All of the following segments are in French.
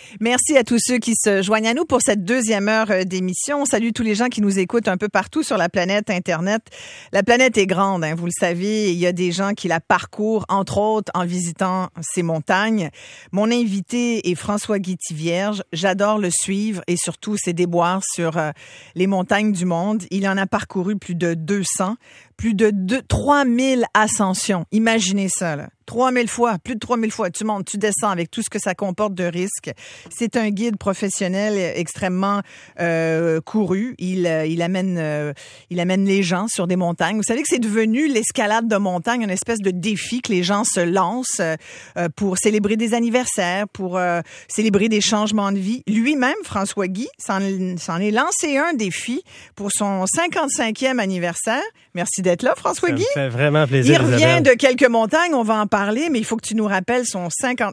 Merci à tous ceux qui se joignent à nous pour cette deuxième heure d'émission. On salue tous les gens qui nous écoutent un peu partout sur la planète Internet. La planète est grande, hein, vous le savez. Il y a des gens qui la parcourent, entre autres, en visitant ces montagnes. Mon invité est François-Guy Thivierge. J'adore le suivre et surtout ses déboires sur les montagnes du monde. Il en a parcouru plus de 200, plus de 3000 ascensions. Imaginez ça, là. 3000 fois, plus de 3000 fois. Tu montes, tu descends avec tout ce que ça comporte de risques. C'est un guide professionnel extrêmement couru. Il amène les gens sur des montagnes. Vous savez que c'est devenu l'escalade de montagne, une espèce de défi que les gens se lancent pour célébrer des anniversaires, pour célébrer des changements de vie. Lui-même, François Guy, s'en est lancé un défi pour son 55e anniversaire. Merci d'être là, François Guy. Ça me fait vraiment plaisir, Il revient Isabelle. de quelques montagnes, on va en parler, mais il faut que tu nous rappelles ton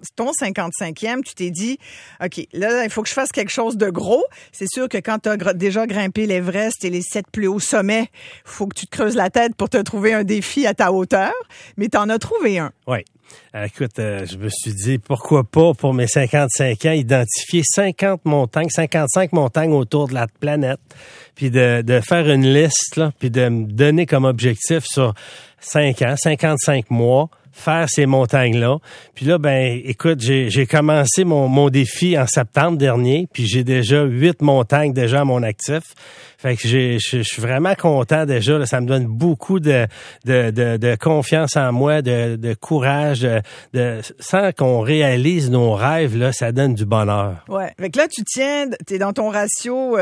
55e. Tu t'es dit, OK, là, il faut que je fasse quelque chose de gros. C'est sûr que quand tu as déjà grimpé l'Everest et les 7 plus hauts sommets, il faut que tu te creuses la tête pour te trouver un défi à ta hauteur, mais tu en as trouvé un. Oui. Écoute, je me suis dit, pourquoi pas, pour mes 55 ans, identifier 55 montagnes autour de la planète, puis de faire une liste, là, puis de me donner comme objectif sur 5 ans, 55 mois, faire ces montagnes-là. Puis là, écoute, j'ai commencé mon défi en septembre dernier, puis j'ai déjà 8 montagnes déjà à mon actif. Fait que je suis vraiment content déjà. Là, ça me donne beaucoup de confiance en moi, de courage, sans qu'on réalise nos rêves, là, ça donne du bonheur. Ouais. Fait que là, t'es dans ton ratio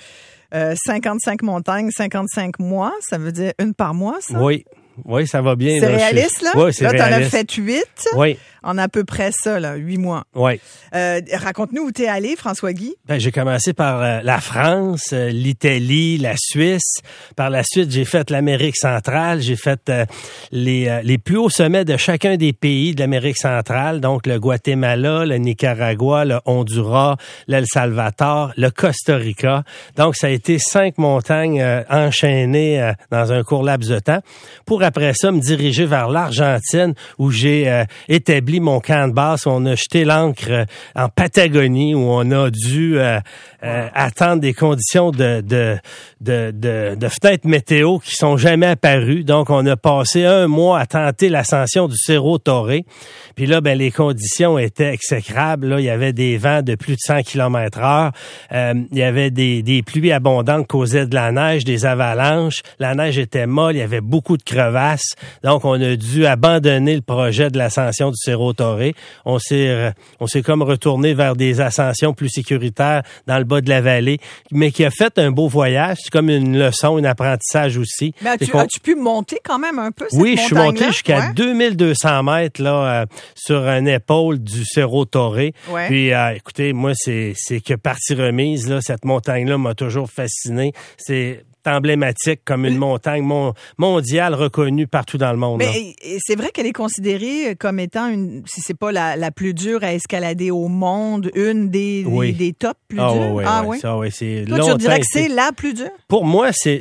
55 montagnes, 55 mois. Ça veut dire une par mois, ça? Oui, ça va bien. C'est réaliste, là? Oui, c'est réaliste. Là, t'en as fait 8. Oui. En à peu près ça, là, 8 mois. Oui. Raconte-nous où t'es allé, François-Guy. J'ai commencé par la France, l'Italie, la Suisse. Par la suite, j'ai fait l'Amérique centrale. J'ai fait les plus hauts sommets de chacun des pays de l'Amérique centrale. Donc, le Guatemala, le Nicaragua, le Honduras, l'El Salvador, le Costa Rica. Donc, ça a été 5 montagnes enchaînées dans un court laps de temps. Pour après ça, me diriger vers l'Argentine où j'ai établi mon camp de base. On a jeté l'ancre en Patagonie où on a dû attendre des conditions de fenêtres météo qui sont jamais apparues. Donc, on a passé 1 mois à tenter l'ascension du Cerro Torre. Puis là, les conditions étaient exécrables. Là, il y avait des vents de plus de 100 km/h. Il y avait des pluies abondantes qui causaient de la neige, des avalanches. La neige était molle. Il y avait beaucoup de crevasses. Donc, on a dû abandonner le projet de l'ascension du Cerro Torre. On s'est comme retourné vers des ascensions plus sécuritaires dans le bas de la vallée, mais qui a fait un beau voyage. C'est comme une leçon, un apprentissage aussi. Mais as-tu pu monter quand même un peu cette Oui, je suis monté jusqu'à 2200 2200 mètres là, sur une épaule du Cerro Torre. Ouais. Puis, écoutez, moi, c'est que partie remise. Là, cette montagne-là m'a toujours fasciné. C'est emblématique comme une montagne mondiale reconnue partout dans le monde. Mais c'est vrai qu'elle est considérée comme étant si c'est pas la plus dure à escalader au monde, une des tops plus dures. Oui. Ça, c'est toi, tu dirais que c'est la plus dure? Pour moi, c'est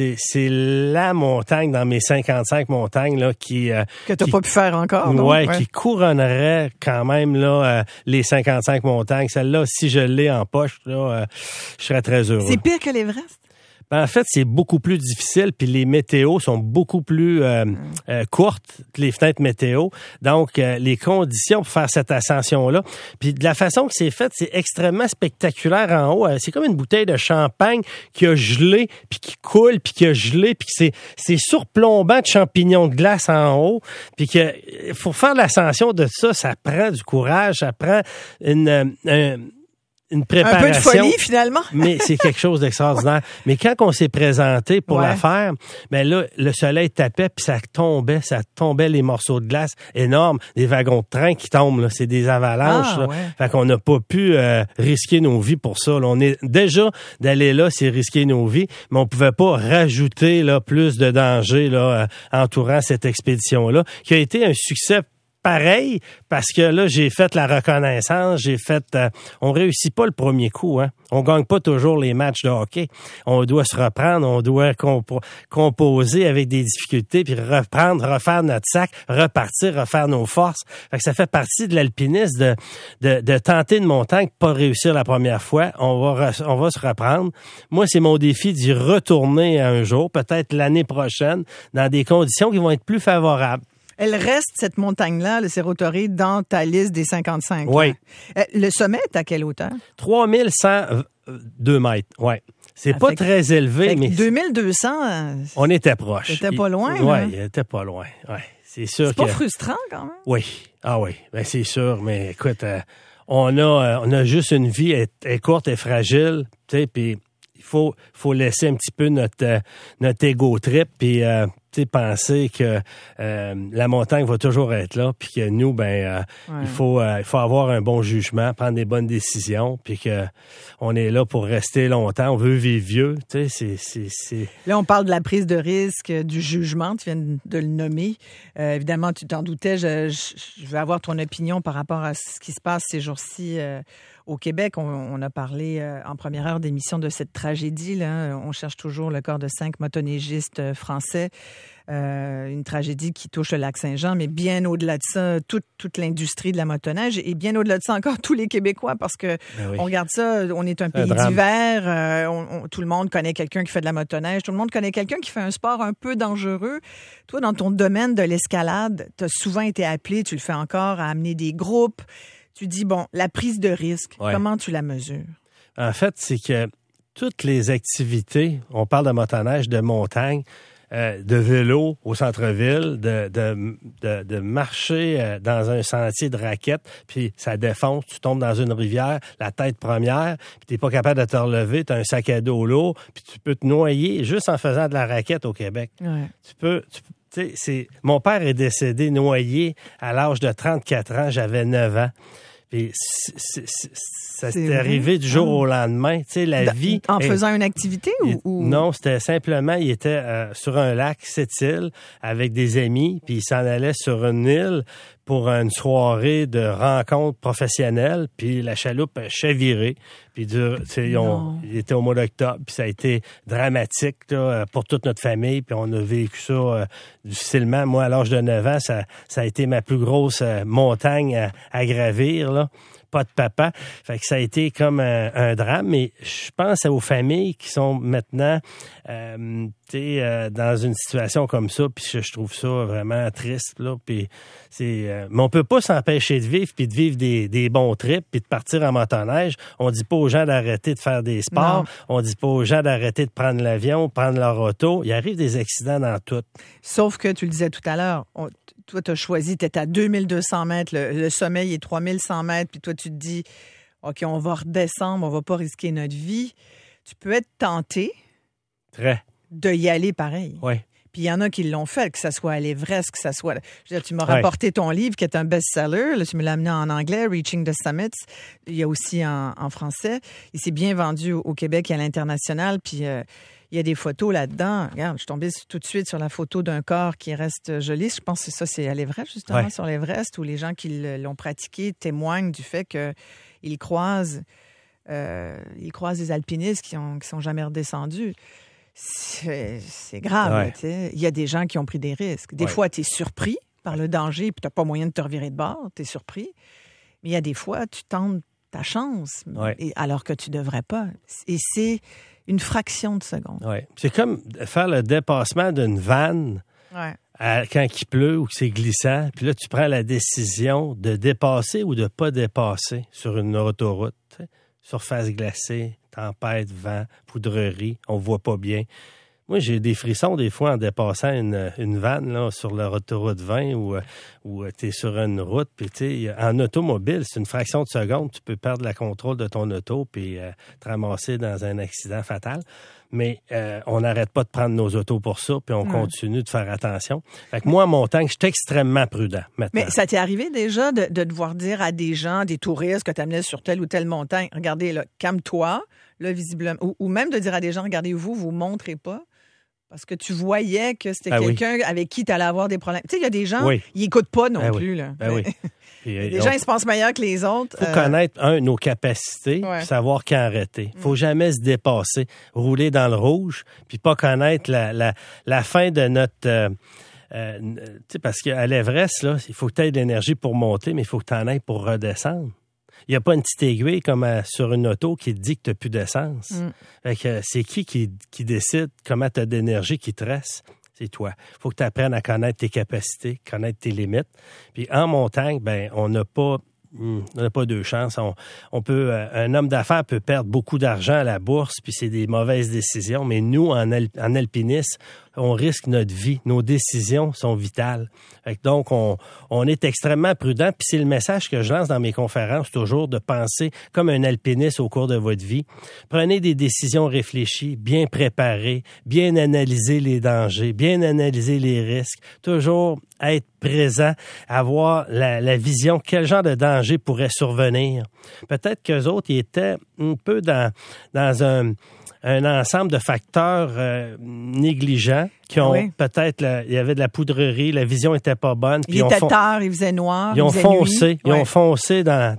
la montagne dans mes 55 montagnes là que t'as pas pu faire encore. Qui couronnerait quand même là les 55 montagnes. Celle-là, si je l'ai en poche, là, je serais très heureux. C'est pire que l'Everest? En fait, c'est beaucoup plus difficile, puis les météos sont beaucoup plus courtes, les fenêtres météo. Donc, les conditions pour faire cette ascension-là, puis de la façon que c'est fait, c'est extrêmement spectaculaire en haut. C'est comme une bouteille de champagne qui a gelé, puis qui coule, puis qui a gelé, puis c'est surplombant de champignons de glace en haut. Puis que pour faire l'ascension de ça, ça prend du courage, ça prend une préparation. Un peu de folie, finalement. Mais c'est quelque chose d'extraordinaire. Mais quand on s'est présenté pour la faire, là, le soleil tapait, puis ça tombait les morceaux de glace énormes, des wagons de train qui tombent, là. C'est des avalanches, là. Fait qu'on n'a pas pu risquer nos vies pour ça, là. On est déjà d'aller là, c'est risquer nos vies, mais on pouvait pas rajouter, là, plus de danger, là, entourant cette expédition-là, qui a été un succès pareil, parce que là, j'ai fait la reconnaissance, on réussit pas le premier coup, hein. On gagne pas toujours les matchs de hockey. On doit se reprendre, on doit composer avec des difficultés, puis refaire notre sac, repartir, refaire nos forces. Fait que ça fait partie de l'alpinisme de tenter une montagne, pas réussir la première fois. On va se reprendre. Moi, c'est mon défi d'y retourner un jour, peut-être l'année prochaine, dans des conditions qui vont être plus favorables. Elle reste, cette montagne-là, le Cerro Torre, dans ta liste des 55. Oui. Le sommet est à quelle hauteur? 3102 mètres, oui. C'est pas très élevé, mais... 2200... on était proche. C'était pas loin, Oui, hein? il était pas loin, oui. C'est sûr c'est pas frustrant, quand même? Oui. Ah oui, ben c'est sûr, mais écoute, on a juste une vie, elle est courte et fragile, tu sais, puis il faut laisser un petit peu notre ego trip, puis penser que la montagne va toujours être là, puis que nous, il faut avoir un bon jugement, prendre des bonnes décisions, puis que on est là pour rester longtemps. On veut vivre vieux, tu sais. C'est... Là, on parle de la prise de risque, du jugement. Tu viens de le nommer. Évidemment, tu t'en doutais. Je veux avoir ton opinion par rapport à ce qui se passe ces jours-ci. Au Québec, on a parlé en première heure d'émission de cette tragédie. Là. On cherche toujours le corps de 5 motoneigistes français. Une tragédie qui touche le lac Saint-Jean, mais bien au-delà de ça, toute l'industrie de la motoneige et bien au-delà de ça encore, tous les Québécois, parce que on regarde ça, on est un pays d'hiver, tout le monde connaît quelqu'un qui fait de la motoneige, tout le monde connaît quelqu'un qui fait un sport un peu dangereux. Toi, dans ton domaine de l'escalade, tu as souvent été appelé, tu le fais encore, à amener des groupes. Tu dis, bon, la prise de risque, comment tu la mesures? En fait, c'est que toutes les activités, on parle de motoneige, de montagne, de vélo au centre-ville, de marcher dans un sentier de raquettes, puis ça défonce, tu tombes dans une rivière, la tête première, puis t'es pas capable de te relever, t'as un sac à dos lourd, puis tu peux te noyer juste en faisant de la raquette au Québec. Ouais. Tu sais, mon père est décédé noyé à l'âge de 34 ans, j'avais 9 ans. Puis ça s'est arrivé du jour au lendemain. Tu sais, la vie... En faisant une activité ou... Non, c'était simplement, il était sur un lac, Sept-Îles, avec des amis, puis il s'en allait sur une île pour une soirée de rencontres professionnelles, puis la chaloupe a chaviré. Puis il était au mois d'octobre, puis ça a été dramatique là, pour toute notre famille, puis on a vécu ça difficilement. Moi, à l'âge de 9 ans, ça a été ma plus grosse montagne à gravir, là. Pas de papa. Fait que ça a été comme un drame, mais je pense aux familles qui sont maintenant dans une situation comme ça, puis je trouve ça vraiment triste, là, puis mais on peut pas s'empêcher de vivre, puis de vivre des bons trips, puis de partir en motoneige. On dit pas aux gens d'arrêter de faire des sports, non. On dit pas aux gens d'arrêter de prendre l'avion, prendre leur auto. Il arrive des accidents dans tout. Sauf que, tu le disais tout à l'heure, toi, tu as choisi, tu es à 2200 mètres, le sommet il est 3100 mètres, puis toi, tu te dis, OK, on va redescendre, on va pas risquer notre vie. Tu peux être tenté de y aller pareil. Oui. Puis il y en a qui l'ont fait, que ce soit à l'Everest, que ce soit... Je veux dire, tu m'as rapporté ton livre qui est un best-seller. Là, tu me l'as amené en anglais, Reaching the Summits. Il y a aussi en français. Il s'est bien vendu au Québec et à l'international. Puis il y a des photos là-dedans. Regarde, je suis tombée tout de suite sur la photo d'un corps qui reste joli. Je pense que c'est à l'Everest, justement, sur l'Everest, où les gens qui l'ont pratiqué témoignent du fait qu'ils croisent des alpinistes qui sont jamais redescendus. C'est grave. Tu sais. Il y a des gens qui ont pris des risques. Des fois, tu es surpris par le danger puis tu n'as pas moyen de te revirer de bord. Tu es surpris. Mais il y a des fois, tu tentes ta chance alors que tu ne devrais pas. Et c'est une fraction de seconde. C'est comme faire le dépassement d'une vanne quand il pleut ou que c'est glissant. Puis là, tu prends la décision de dépasser ou de ne pas dépasser sur une autoroute. T'sais. Surface glacée, tempête, vent, poudrerie, on voit pas bien. Moi, j'ai des frissons des fois en dépassant une vanne là, sur l'autoroute 20 où tu es sur une route. Puis, tu sais, en automobile, c'est une fraction de seconde, tu peux perdre le contrôle de ton auto puis te ramasser dans un accident fatal. Mais on n'arrête pas de prendre nos autos pour ça, puis on continue de faire attention. Fait que moi, en montagne, je suis extrêmement prudent maintenant. Mais ça t'est arrivé déjà de devoir dire à des gens, des touristes que tu amenais sur telle ou telle montagne, regardez, là, calme-toi, là, visiblement, ou même de dire à des gens, regardez, vous montrez pas, Parce que tu voyais que c'était oui. quelqu'un avec qui tu allais avoir des problèmes. Tu sais, il y a des gens, Oui. ils n'écoutent pas non Ben plus. oui. Là. Ben oui. Puis, Les gens, ils se pensent meilleurs que les autres. faut connaître, nos capacités, puis savoir quand arrêter. Faut jamais se dépasser, rouler dans le rouge, puis pas connaître la fin de notre... tu sais, parce qu'à l'Everest, là, il faut que tu aies de l'énergie pour monter, mais il faut que tu en aies pour redescendre. Il n'y a pas une petite aiguille comme sur une auto qui te dit que tu n'as plus d'essence. Fait que c'est qui décide comment tu as d'énergie qui te reste? C'est toi. Il faut que tu apprennes à connaître tes capacités, connaître tes limites. Puis en montagne, ben on n'a pas deux chances. On peut, un homme d'affaires peut perdre beaucoup d'argent à la bourse, puis c'est des mauvaises décisions. Mais nous, en alpinisme, on risque notre vie. Nos décisions sont vitales. Fait que donc, on est extrêmement prudent. Puis c'est le message que je lance dans mes conférences toujours, de penser comme un alpiniste au cours de votre vie. Prenez des décisions réfléchies, bien préparées, bien analyser les dangers, bien analyser les risques. Toujours être présent, avoir la vision, quel genre de danger pourrait survenir. Peut-être qu'eux autres, ils étaient un peu dans un ensemble de facteurs négligents qui ont peut-être, il y avait de la poudrerie, la vision était pas bonne. Il était tard, il faisait noir, ils ont foncé, nuit. Ils ont foncé dans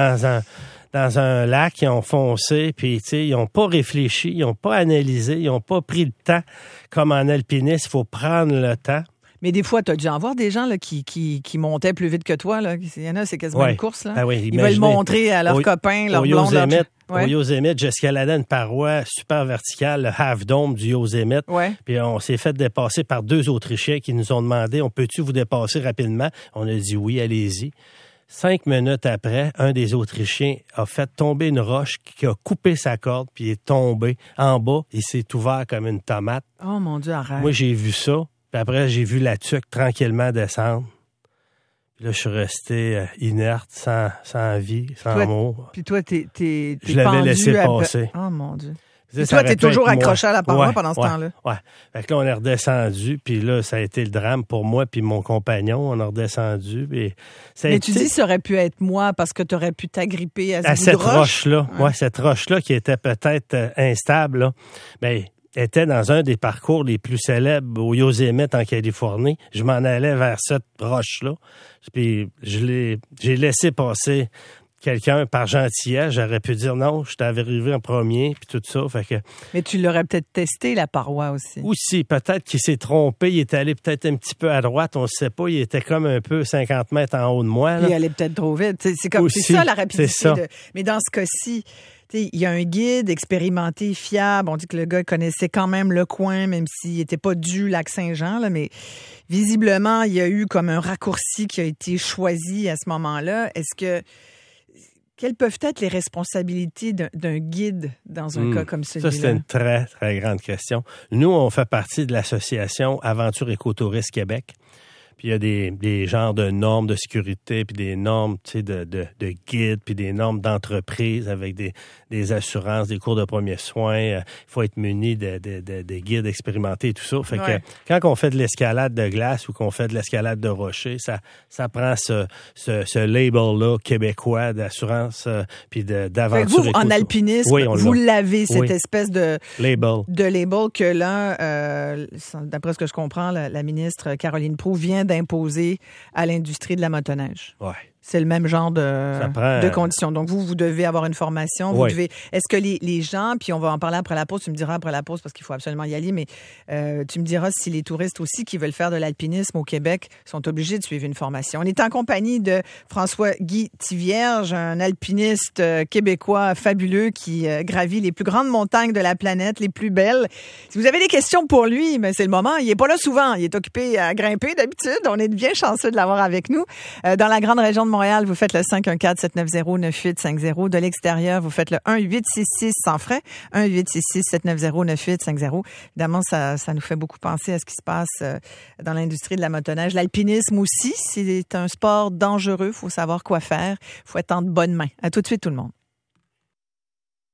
un lac, ils ont foncé, puis tu sais, ils n'ont pas réfléchi, ils n'ont pas analysé, ils n'ont pas pris le temps. Comme en alpinisme, il faut prendre le temps. Mais des fois, tu as dû en voir des gens là, qui montaient plus vite que toi. Là. Il y en a, c'est quasiment une course. Là. Ah oui, ils veulent montrer à leurs copains, leurs blondes. Au Yosemite, j'escaladais une paroi super verticale, le Half Dome du Yosemite. Puis on s'est fait dépasser par 2 Autrichiens qui nous ont demandé, on peut-tu vous dépasser rapidement? On a dit oui, allez-y. 5 minutes après, un des Autrichiens a fait tomber une roche qui a coupé sa corde, puis il est tombé en bas. Il s'est ouvert comme une tomate. Oh mon Dieu, arrête. Moi, j'ai vu ça. Puis après, j'ai vu la tuque tranquillement descendre. Puis là, je suis resté inerte, sans vie, sans mots. Puis toi, t'es je l'avais laissé passer. Oh mon Dieu. Et toi, t'es toujours accroché à la paroi pendant ce temps-là. Ouais. Fait que là, on est redescendu, puis là, ça a été le drame pour moi puis mon compagnon. On est redescendu. Puis mais tu dis, ça aurait pu être moi parce que tu aurais pu t'agripper à cette roche-là. Ouais, cette roche-là qui était peut-être instable, là. Ben, était dans un des parcours les plus célèbres au Yosemite en Californie. Je m'en allais vers cette roche-là. Puis j'ai laissé passer quelqu'un par gentillesse. J'aurais pu dire non, je t'avais arrivé en premier, puis tout ça. Fait que... Mais tu l'aurais peut-être testé, la paroi aussi. Aussi, peut-être qu'il s'est trompé. Il est allé peut-être un petit peu à droite, on ne sait pas. Il était comme un peu 50 mètres en haut de moi. Là. Il allait peut-être trop vite. C'est ça la rapidité. C'est ça. Mais dans ce cas-ci, il y a un guide expérimenté, fiable. On dit que le gars connaissait quand même le coin, même s'il n'était pas du Lac-Saint-Jean. Là, mais visiblement, il y a eu comme un raccourci qui a été choisi à ce moment-là. Quelles peuvent être les responsabilités d'un guide dans un cas comme celui-là? Ça, c'est une très, très grande question. Nous, on fait partie de l'association Aventure Écotourisme Québec. Puis il y a des genres de normes de sécurité, puis des normes, tu sais, de guides, puis des normes d'entreprise avec des assurances, des cours de premiers soins. Il faut être muni de guides expérimentés et tout ça. Fait que quand on fait de l'escalade de glace ou qu'on fait de l'escalade de rocher, ça prend ce label-là québécois d'assurance puis d'aventure. Vous, en alpinisme, vous l'avez, cette espèce de label que là, d'après ce que je comprends, la ministre Caroline Proulx vient d'imposer à l'industrie de la motoneige. Ouais. C'est le même genre de conditions. Donc, vous devez avoir une formation. Vous devez. Est-ce que les gens, puis on va en parler après la pause, tu me diras après la pause parce qu'il faut absolument y aller, mais tu me diras si les touristes aussi qui veulent faire de l'alpinisme au Québec sont obligés de suivre une formation. On est en compagnie de François-Guy Thivierge, un alpiniste québécois fabuleux qui gravit les plus grandes montagnes de la planète, les plus belles. Si vous avez des questions pour lui, mais c'est le moment. Il est pas là souvent. Il est occupé à grimper d'habitude. On est bien chanceux de l'avoir avec nous. Dans la grande région de Montréal, vous faites le 514-790-9850. De l'extérieur, vous faites le 1-866 sans frais. 1-866-790-9850. Évidemment, ça nous fait beaucoup penser à ce qui se passe dans l'industrie de la motoneige. L'alpinisme aussi, c'est un sport dangereux. Il faut savoir quoi faire. Il faut être en de bonnes mains. À tout de suite, tout le monde.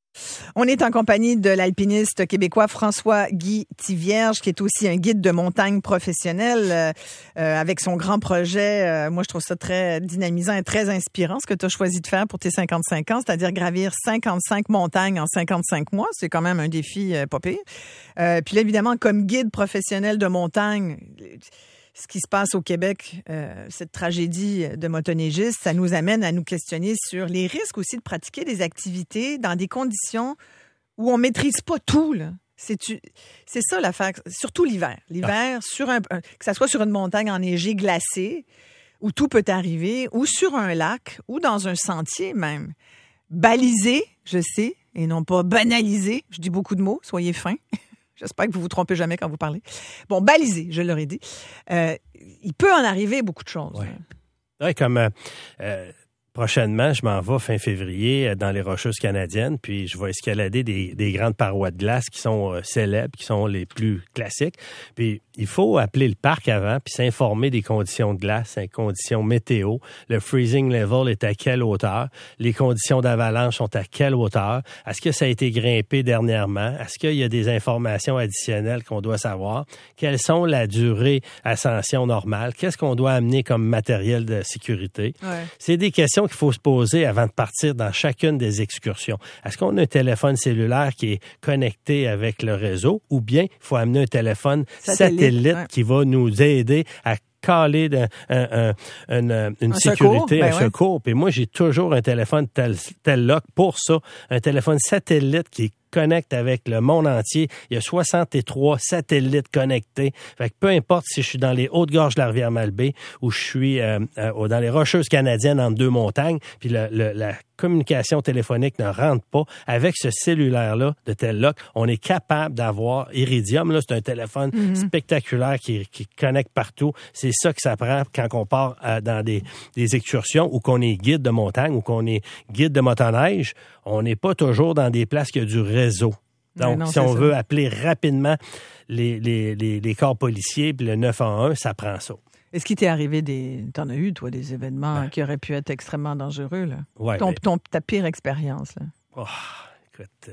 On est en compagnie de l'alpiniste québécois François-Guy Thivierge, qui est aussi un guide de montagne professionnel avec son grand projet. Moi, je trouve ça très dynamisant et très inspirant, ce que tu as choisi de faire pour tes 55 ans, c'est-à-dire gravir 55 montagnes en 55 mois. C'est quand même un défi pas pire. Puis là, évidemment, comme guide professionnel de montagne, ce qui se passe au Québec, cette tragédie de motoneigistes, ça nous amène à nous questionner sur les risques aussi de pratiquer des activités dans des conditions où on maîtrise pas tout, là. C'est ça l'affaire, surtout l'hiver. L'hiver, que ça soit sur une montagne enneigée, glacée, où tout peut arriver, ou sur un lac, ou dans un sentier même. Balisé, je sais, et non pas banalisé. Je dis beaucoup de mots, soyez fins. J'espère que vous vous trompez jamais quand vous parlez. Bon, balisé, je l'aurais dit. Il peut en arriver beaucoup de choses. Oui, ouais, comme prochainement, je m'en vais fin février dans les Rocheuses canadiennes, puis je vais escalader des grandes parois de glace qui sont célèbres, qui sont les plus classiques. Puis il faut appeler le parc avant, puis s'informer des conditions de glace, des conditions météo. Le freezing level est à quelle hauteur? Les conditions d'avalanche sont à quelle hauteur? Est-ce que ça a été grimpé dernièrement? Est-ce qu'il y a des informations additionnelles qu'on doit savoir? Quelles sont la durée ascension normale? Qu'est-ce qu'on doit amener comme matériel de sécurité? Ouais. C'est des questions qu'il faut se poser avant de partir dans chacune des excursions. Est-ce qu'on a un téléphone cellulaire qui est connecté avec le réseau ou bien il faut amener un téléphone satellite qui va nous aider à caler une sécurité, un secours. Puis moi, j'ai toujours un téléphone Telloc pour ça, un téléphone satellite qui connecte avec le monde entier. Il y a 63 satellites connectés. Fait que peu importe si je suis dans les Hautes-Gorges de la rivière Malbaie ou je suis dans les Rocheuses canadiennes entre deux montagnes, puis la communication téléphonique ne rentre pas, avec ce cellulaire-là de Telloc, on est capable d'avoir Iridium. Là, c'est un téléphone spectaculaire qui connecte partout. C'est ça que ça prend quand on part dans des excursions ou qu'on est guide de montagne ou qu'on est guide de motoneige. On n'est pas toujours dans des places qui ont du réseau. Donc, si on veut appeler rapidement les corps policiers puis le 911, ça prend ça. Est-ce qu'il t'est arrivé t'en as eu, toi, des événements qui auraient pu être extrêmement dangereux, là? Ouais, ta pire expérience, là? Oh, écoute...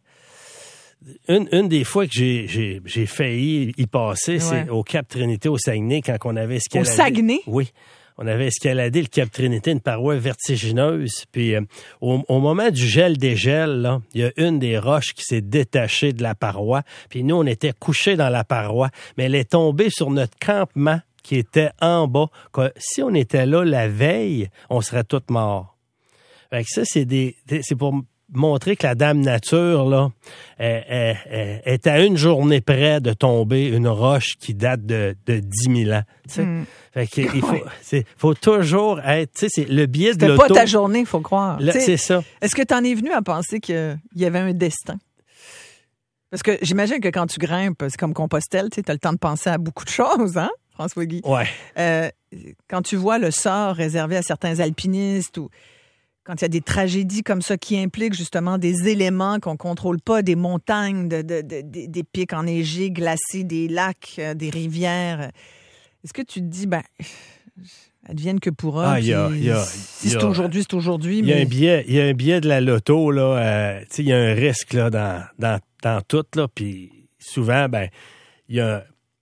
Une des fois que j'ai failli y passer, c'est au Cap Trinité, au Saguenay, quand on avait escaladé... Au Saguenay? Oui. On avait escaladé le Cap Trinité, une paroi vertigineuse. Puis au moment du gel-dégel, là, il y a une des roches qui s'est détachée de la paroi. Puis nous, on était couchés dans la paroi, mais elle est tombée sur notre campement qui était en bas. Si on était là la veille, on serait tous morts. Fait que ça, c'est pour montrer que la Dame Nature, là, est à une journée près de tomber une roche qui date de 10 000 ans. Tu sais? Fait que il faut toujours être... Tu sais, c'est le biais de l'auto. C'était pas ta journée, il faut croire. Là, c'est ça. Est-ce que tu en es venu à penser qu'il y avait un destin? Parce que j'imagine que quand tu grimpes, c'est comme Compostelle, tu as le temps de penser à beaucoup de choses, hein, François-Guy? Ouais. Quand tu vois le sort réservé à certains alpinistes ou quand il y a des tragédies comme ça qui impliquent justement des éléments qu'on ne contrôle pas, des montagnes, des pics enneigés, glacés, des lacs, des rivières, est-ce que tu te dis, advienne que pourra, si c'est aujourd'hui, c'est aujourd'hui. Il y a un biais de la loto, là, il y a un risque là, dans tout, là, puis souvent, il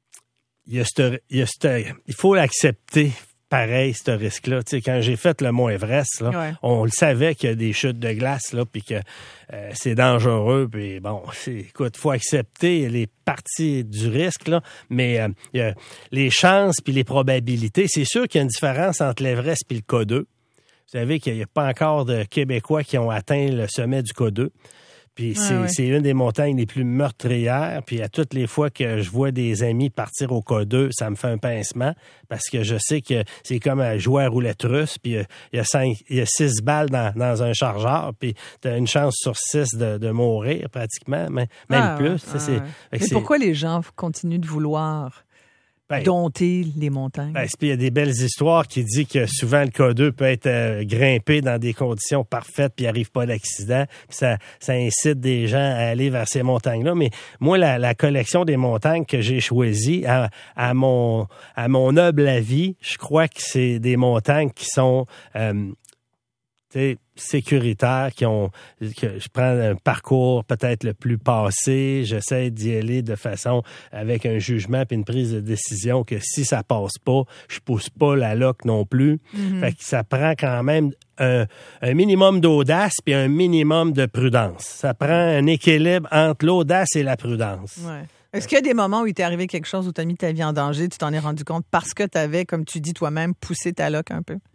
faut l'accepter. Pareil, ce risque-là. Tu sais, quand j'ai fait le Mont Everest, là, on le savait qu'il y a des chutes de glace, là, puis que c'est dangereux. Puis bon, écoute, faut accepter les parties du risque, là, mais y a les chances puis les probabilités. C'est sûr qu'il y a une différence entre l'Everest et le K2. Vous savez qu'il n'y a pas encore de Québécois qui ont atteint le sommet du K2. Puis c'est une des montagnes les plus meurtrières. Puis à toutes les fois que je vois des amis partir au K2, ça me fait un pincement parce que je sais que c'est comme jouer à roulette russe. Puis il y a 6 balles dans un chargeur. Puis tu as une chance sur 6 de mourir pratiquement, même plus. Mais pourquoi les gens continuent de vouloir dompter les montagnes? Il y a des belles histoires qui disent que souvent le K2 peut être grimpé dans des conditions parfaites puis il n'arrive pas d'accident. Ça incite des gens à aller vers ces montagnes-là. Mais moi, la collection des montagnes que j'ai choisies, à mon humble avis, je crois que c'est des montagnes qui sont sécuritaires que je prends un parcours peut-être le plus passé, j'essaie d'y aller de façon avec un jugement puis une prise de décision que si ça passe pas, je pousse pas la loque non plus. Fait que ça prend quand même un minimum d'audace puis un minimum de prudence. Ça prend un équilibre entre l'audace et la prudence. Ouais. Est-ce qu'il y a des moments où il t'est arrivé quelque chose où tu as mis ta vie en danger, tu t'en es rendu compte parce que tu avais, comme tu dis toi-même, poussé ta loque un peu?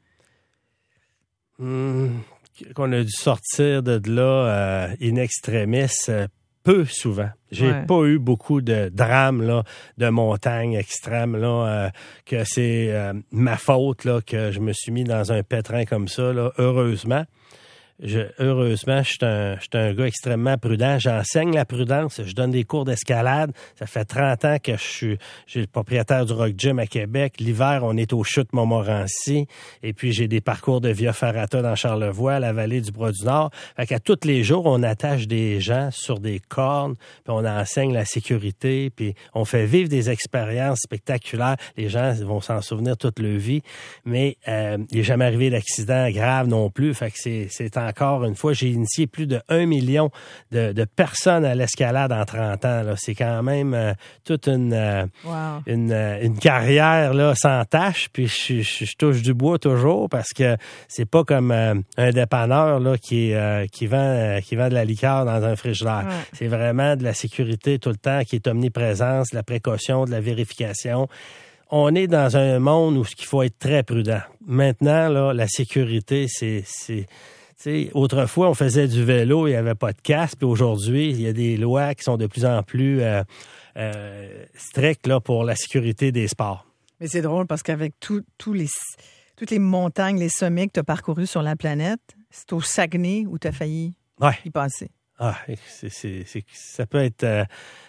Qu'on a dû sortir de là in extremis peu souvent. J'ai pas eu beaucoup de drames là, de montagne extrême là, que c'est ma faute là, que je me suis mis dans un pétrin comme ça. Là, heureusement, je suis un gars extrêmement prudent. J'enseigne la prudence. Je donne des cours d'escalade. Ça fait 30 ans que j'ai le propriétaire du Rock Gym à Québec. L'hiver, on est aux Chutes Montmorency. Et puis, j'ai des parcours de Via Ferrata dans Charlevoix, la vallée du Bras-du-Nord. Fait qu'à tous les jours, on attache des gens sur des cornes, puis on enseigne la sécurité, puis on fait vivre des expériences spectaculaires. Les gens vont s'en souvenir toute leur vie. Mais il n'est jamais arrivé d'accident grave non plus. Fait que c'est encore une fois, j'ai initié plus de 1 million de personnes à l'escalade en 30 ans. Là. C'est quand même toute une carrière là, sans tâche. Puis je touche du bois toujours parce que c'est pas comme un dépanneur là, qui vend de la liqueur dans un frigidaire. Ouais. C'est vraiment de la sécurité tout le temps qui est omniprésence, de la précaution, de la vérification. On est dans un monde où il faut être très prudent. Maintenant, là, la sécurité, T'sais, autrefois, on faisait du vélo, il n'y avait pas de casque. Puis aujourd'hui, il y a des lois qui sont de plus en plus strictes là, pour la sécurité des sports. Mais c'est drôle parce qu'avec toutes les montagnes, les sommets que tu as parcourus sur la planète, c'est au Saguenay où tu as failli y passer. Ah, ça peut être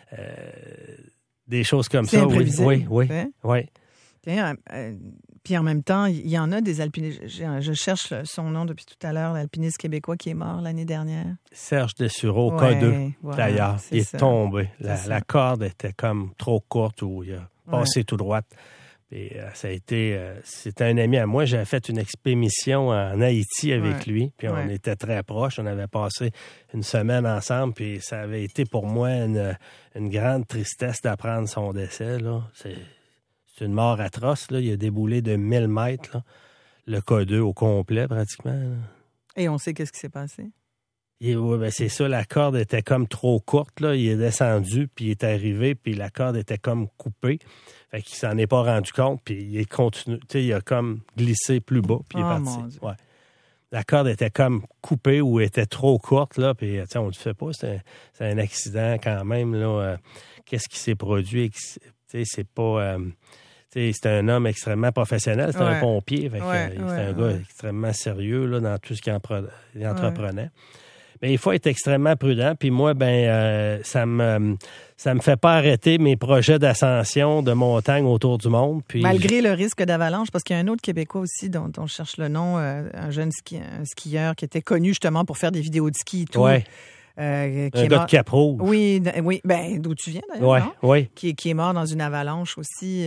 des choses comme ça. Imprévisible. Oui. Puis en même temps, il y en a des alpinistes. Je cherche son nom depuis tout à l'heure, l'alpiniste québécois qui est mort l'année dernière. Serge Dessureau, K2, d'ailleurs. Il est tombé. La corde était comme trop courte ou il a passé tout droit. Et ça a été... c'était un ami à moi. J'avais fait une expédition en Haïti avec lui. Puis on était très proches. On avait passé une semaine ensemble. Puis ça avait été pour moi une grande tristesse d'apprendre son décès. Là. C'est une mort atroce. Là. Il a déboulé de 1000 mètres. Là. Le K2 au complet, pratiquement. Là. Et on sait qu'est-ce qui s'est passé? C'est ça. La corde était comme trop courte. Là. Il est descendu, puis il est arrivé, puis la corde était comme coupée. Fait qu'il s'en est pas rendu compte, puis il est continu. Il a comme glissé plus bas, puis il est parti. Ouais. La corde était comme coupée ou était trop courte, là, puis on ne le fait pas. C'est un accident quand même. Là. Qu'est-ce qui s'est produit? C'est pas... c'est un homme extrêmement professionnel, c'est un pompier, c'est un gars extrêmement sérieux là, dans tout ce qu'il entreprenait. Mais il faut être extrêmement prudent. Puis moi, ça me fait pas arrêter mes projets d'ascension de montagne autour du monde. Puis malgré le risque d'avalanche, parce qu'il y a un autre Québécois aussi dont on cherche le nom, un jeune skieur qui était connu justement pour faire des vidéos de ski et tout. Ouais. Un gars de Cap-Rouge. Oui, d'où tu viens d'ailleurs, oui. Qui est mort dans une avalanche aussi.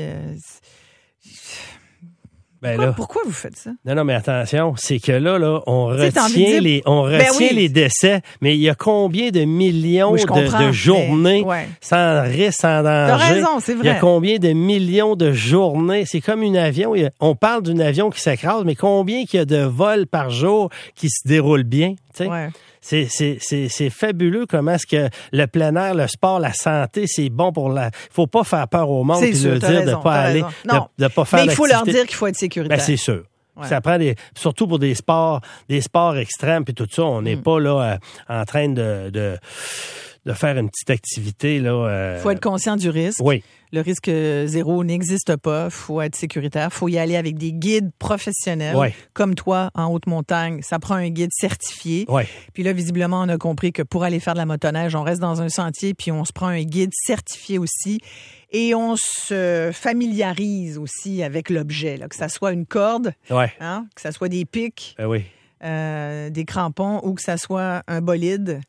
Pourquoi vous faites ça? Non, mais attention, c'est que là, on retient les décès, mais il y a combien de millions de journées sans risque, sans danger? T'as raison, c'est vrai. Il y a combien de millions de journées? C'est comme un avion. On parle d'un avion qui s'écrase, mais combien qu'il y a de vols par jour qui se déroulent bien? Ouais. C'est fabuleux comment est-ce que le plein air, le sport, la santé, c'est bon pour la... Faut pas faire peur au monde et leur dire de ne pas aller, de pas faire d'activité. Mais il faut leur dire qu'il faut être sécuritaire. C'est sûr. Ouais. Ça prend surtout pour des sports extrêmes puis tout ça, on n'est pas là en train de faire une petite activité là. Faut être conscient du risque. Oui. Le risque zéro n'existe pas. Faut être sécuritaire. Faut y aller avec des guides professionnels. Comme toi, en haute montagne. Ça prend un guide certifié. Puis là, visiblement, on a compris que pour aller faire de la motoneige, on reste dans un sentier puis on se prend un guide certifié aussi. Et on se familiarise aussi avec l'objet, là, que ça soit une corde, que ça soit des pics, des crampons ou que ça soit un bolide.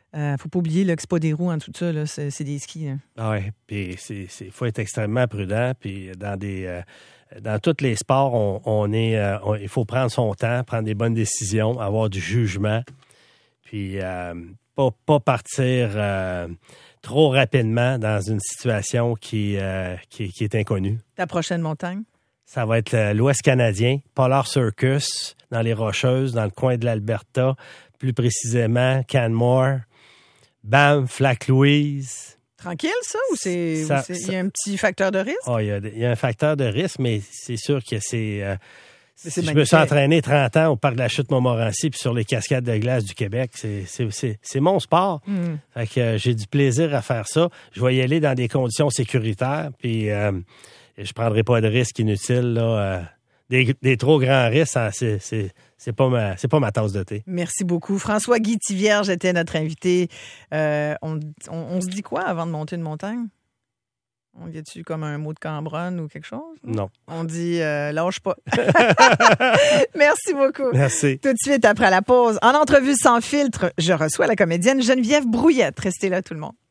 Faut pas oublier là, que c'est pas des roues en tout ça, là, c'est des skis. Ah oui, puis il faut être extrêmement prudent. Puis dans tous les sports, il faut prendre son temps, prendre des bonnes décisions, avoir du jugement, puis pas partir trop rapidement dans une situation qui est inconnue. Ta prochaine montagne? Ça va être l'Ouest canadien, Polar Circus, dans les Rocheuses, dans le coin de l'Alberta, plus précisément Canmore, Banff, Lac-Louise. Tranquille, ça? Ou il y a un petit facteur de risque? Oh, il y a un facteur de risque, mais c'est sûr que c'est... C'est je me suis entraîné 30 ans au parc de la Chute-Montmorency puis sur les cascades de glace du Québec. C'est mon sport. Fait que j'ai du plaisir à faire ça. Je vais y aller dans des conditions sécuritaires, puis je prendrai pas de risques inutiles, là. Des trop grands risques, c'est pas ma tasse de thé. Merci beaucoup. François-Guy Thivierge était notre invité. On se dit quoi avant de monter une montagne? On y a-tu comme un mot de Cambronne ou quelque chose? Non. On dit lâche pas. Merci beaucoup. Merci. Tout de suite après la pause, en entrevue sans filtre, je reçois la comédienne Geneviève Brouillette. Restez là tout le monde.